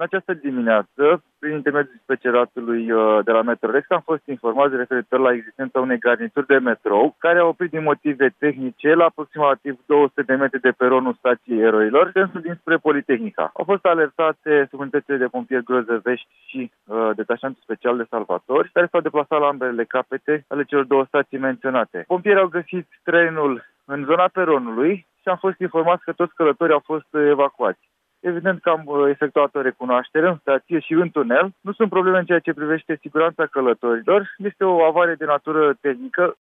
În această dimineață, prin intermediul speceratului de la Metrorex, am fost informați referitor la existența unei garnituri de metrou, care a oprit din motive tehnice la aproximativ 200 de metri de peronul stației Eroilor, sensul dinspre Politehnica. Au fost alertate unitățile de pompieri Grozăvești și detașamentul special de salvatori, care s-au deplasat la ambele capete ale celor două stații menționate. Pompierii au găsit trenul în zona peronului și am fost informați că toți călătorii au fost evacuați. Evident că am efectuat o recunoaștere în stație și în tunel. Nu sunt probleme în ceea ce privește siguranța călătorilor. Este o avarie de natură tehnică